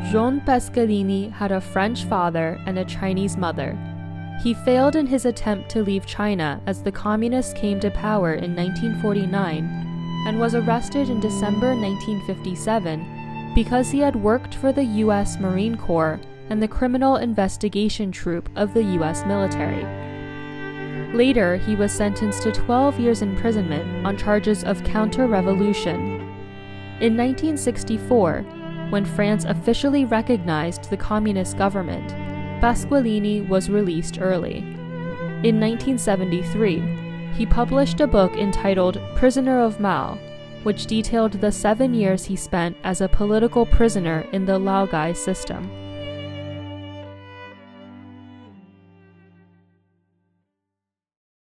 Jean Pasqualini had a French father and a Chinese mother. He failed in his attempt to leave China as the communists came to power in 1949 and was arrested in December 1957 because he had worked for the U.S. Marine Corps and the Criminal Investigation Troop of the U.S. military. Later, he was sentenced to 12 years imprisonment on charges of counter-revolution. In 1964, when France officially recognized the communist government, Pasqualini was released early. In 1973, he published a book entitled Prisoner of Mao, which detailed the 7 years he spent as a political prisoner in the Laogai system.